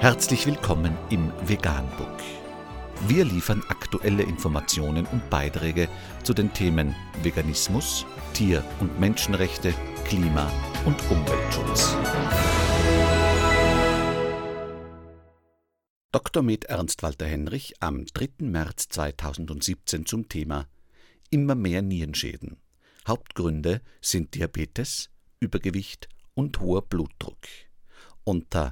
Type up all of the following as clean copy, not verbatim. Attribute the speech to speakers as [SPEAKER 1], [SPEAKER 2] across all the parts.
[SPEAKER 1] Herzlich willkommen im Veganbook. Wir liefern aktuelle Informationen und Beiträge zu den Themen Veganismus, Tier- und Menschenrechte, Klima- und Umweltschutz. Dr. Med. Ernst Walter Henrich am 3. März 2017 zum Thema Immer mehr Nierenschäden. Hauptgründe sind Diabetes, Übergewicht und hoher Blutdruck. Unter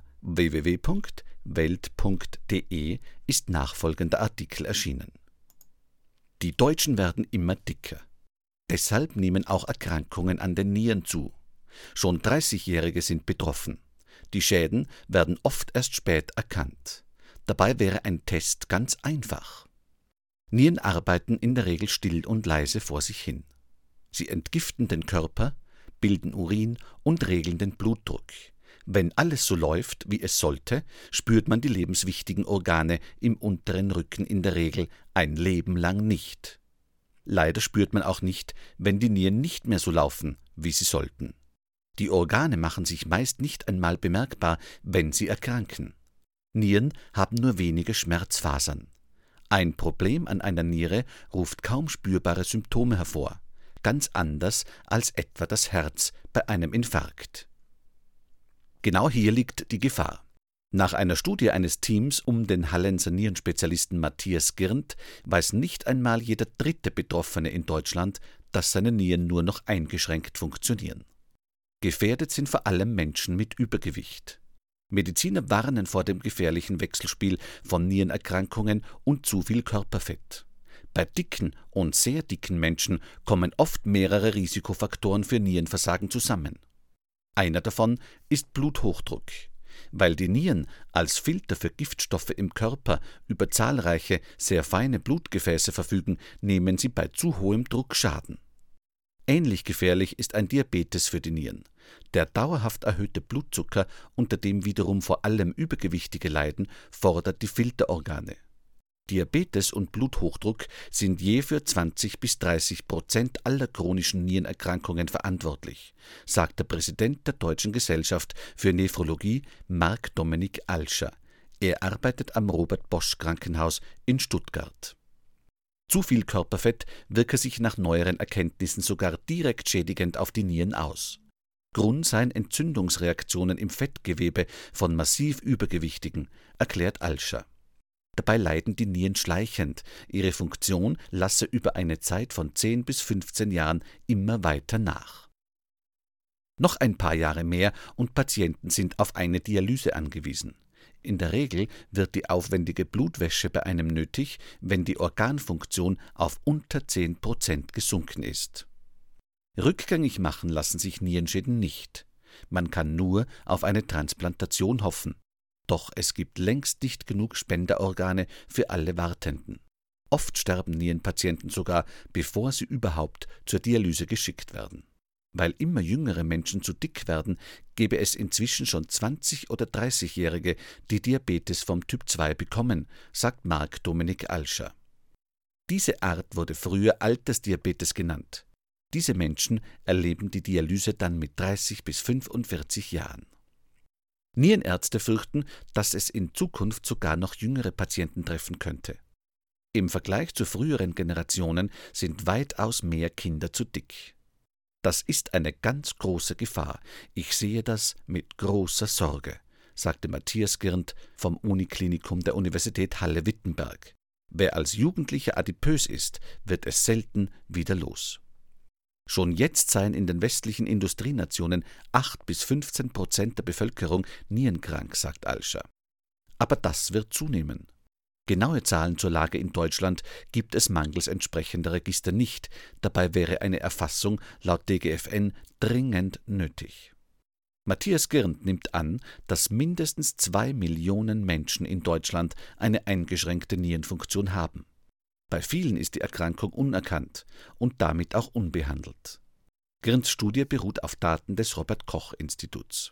[SPEAKER 1] www.welt.de ist nachfolgender Artikel erschienen. Die Deutschen werden immer dicker. Deshalb nehmen auch Erkrankungen an den Nieren zu. Schon 30-Jährige sind betroffen. Die Schäden werden oft erst spät erkannt. Dabei wäre ein Test ganz einfach. Nieren arbeiten in der Regel still und leise vor sich hin. Sie entgiften den Körper, bilden Urin und regeln den Blutdruck. Wenn alles so läuft, wie es sollte, spürt man die lebenswichtigen Organe im unteren Rücken in der Regel ein Leben lang nicht. Leider spürt man auch nicht, wenn die Nieren nicht mehr so laufen, wie sie sollten. Die Organe machen sich meist nicht einmal bemerkbar, wenn sie erkranken. Nieren haben nur wenige Schmerzfasern. Ein Problem an einer Niere ruft kaum spürbare Symptome hervor, ganz anders als etwa das Herz bei einem Infarkt. Genau hier liegt die Gefahr. Nach einer Studie eines Teams um den Hallenser Nierenspezialisten Matthias Girnt weiß nicht einmal jeder dritte Betroffene in Deutschland, dass seine Nieren nur noch eingeschränkt funktionieren. Gefährdet sind vor allem Menschen mit Übergewicht. Mediziner warnen vor dem gefährlichen Wechselspiel von Nierenerkrankungen und zu viel Körperfett. Bei dicken und sehr dicken Menschen kommen oft mehrere Risikofaktoren für Nierenversagen zusammen. Einer davon ist Bluthochdruck. Weil die Nieren als Filter für Giftstoffe im Körper über zahlreiche, sehr feine Blutgefäße verfügen, nehmen sie bei zu hohem Druck Schaden. Ähnlich gefährlich ist ein Diabetes für die Nieren. Der dauerhaft erhöhte Blutzucker, unter dem wiederum vor allem Übergewichtige leiden, fordert die Filterorgane. Diabetes und Bluthochdruck sind je für 20-30% aller chronischen Nierenerkrankungen verantwortlich, sagt der Präsident der Deutschen Gesellschaft für Nephrologie, Marc-Dominik Alscher. Er arbeitet am Robert-Bosch-Krankenhaus in Stuttgart. Zu viel Körperfett wirke sich nach neueren Erkenntnissen sogar direkt schädigend auf die Nieren aus. Grund seien Entzündungsreaktionen im Fettgewebe von massiv Übergewichtigen, erklärt Alscher. Dabei leiden die Nieren schleichend, ihre Funktion lasse über eine Zeit von 10 bis 15 Jahren immer weiter nach. Noch ein paar Jahre mehr und Patienten sind auf eine Dialyse angewiesen. In der Regel wird die aufwendige Blutwäsche bei einem nötig, wenn die Organfunktion auf unter 10% gesunken ist. Rückgängig machen lassen sich Nierenschäden nicht. Man kann nur auf eine Transplantation hoffen. Doch es gibt längst nicht genug Spenderorgane für alle Wartenden. Oft sterben Nierenpatienten sogar, bevor sie überhaupt zur Dialyse geschickt werden. Weil immer jüngere Menschen zu dick werden, gäbe es inzwischen schon 20- oder 30-Jährige, die Diabetes vom Typ 2 bekommen, sagt Marc-Dominik Alscher. Diese Art wurde früher Altersdiabetes genannt. Diese Menschen erleben die Dialyse dann mit 30 bis 45 Jahren. Nierenärzte fürchten, dass es in Zukunft sogar noch jüngere Patienten treffen könnte. Im Vergleich zu früheren Generationen sind weitaus mehr Kinder zu dick. Das ist eine ganz große Gefahr. Ich sehe das mit großer Sorge, sagte Matthias Girnt vom Uniklinikum der Universität Halle-Wittenberg. Wer als Jugendlicher adipös ist, wird es selten wieder los. Schon jetzt seien in den westlichen Industrienationen 8-15% der Bevölkerung nierenkrank, sagt Alscher. Aber das wird zunehmen. Genaue Zahlen zur Lage in Deutschland gibt es mangels entsprechender Register nicht. Dabei wäre eine Erfassung laut DGFN dringend nötig. Matthias Girnt nimmt an, dass mindestens 2 Millionen Menschen in Deutschland eine eingeschränkte Nierenfunktion haben. Bei vielen ist die Erkrankung unerkannt und damit auch unbehandelt. Girnts Studie beruht auf Daten des Robert-Koch-Instituts.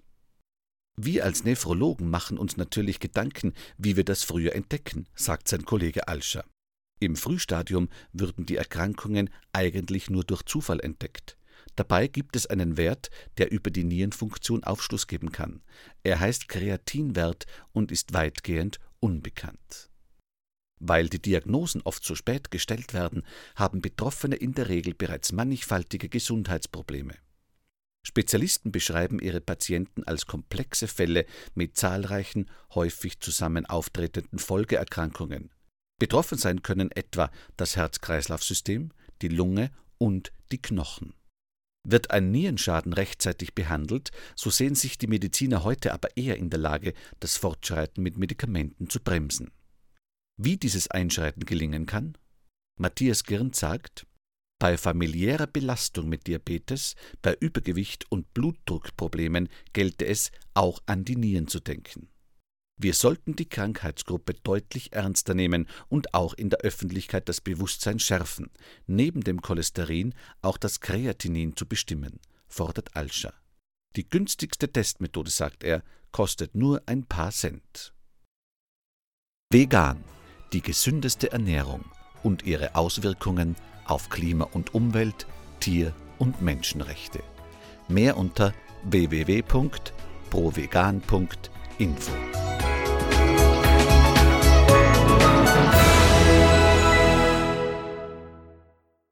[SPEAKER 1] Wir als Nephrologen machen uns natürlich Gedanken, wie wir das früher entdecken, sagt sein Kollege Alscher. Im Frühstadium würden die Erkrankungen eigentlich nur durch Zufall entdeckt. Dabei gibt es einen Wert, der über die Nierenfunktion Aufschluss geben kann. Er heißt Kreatinwert und ist weitgehend unbekannt. Weil die Diagnosen oft so spät gestellt werden, haben Betroffene in der Regel bereits mannigfaltige Gesundheitsprobleme. Spezialisten beschreiben ihre Patienten als komplexe Fälle mit zahlreichen, häufig zusammen auftretenden Folgeerkrankungen. Betroffen sein können etwa das Herz-Kreislauf-System, die Lunge und die Knochen. Wird ein Nierenschaden rechtzeitig behandelt, so sehen sich die Mediziner heute aber eher in der Lage, das Fortschreiten mit Medikamenten zu bremsen. Wie dieses Einschreiten gelingen kann? Matthias Girnt sagt: Bei familiärer Belastung mit Diabetes, bei Übergewicht und Blutdruckproblemen gelte es, auch an die Nieren zu denken. Wir sollten die Krankheitsgruppe deutlich ernster nehmen und auch in der Öffentlichkeit das Bewusstsein schärfen, neben dem Cholesterin auch das Kreatinin zu bestimmen, fordert Alscher. Die günstigste Testmethode, sagt er, kostet nur ein paar Cent. Vegan, die gesündeste Ernährung und ihre Auswirkungen auf Klima und Umwelt, Tier- und Menschenrechte. Mehr unter www.provegan.info.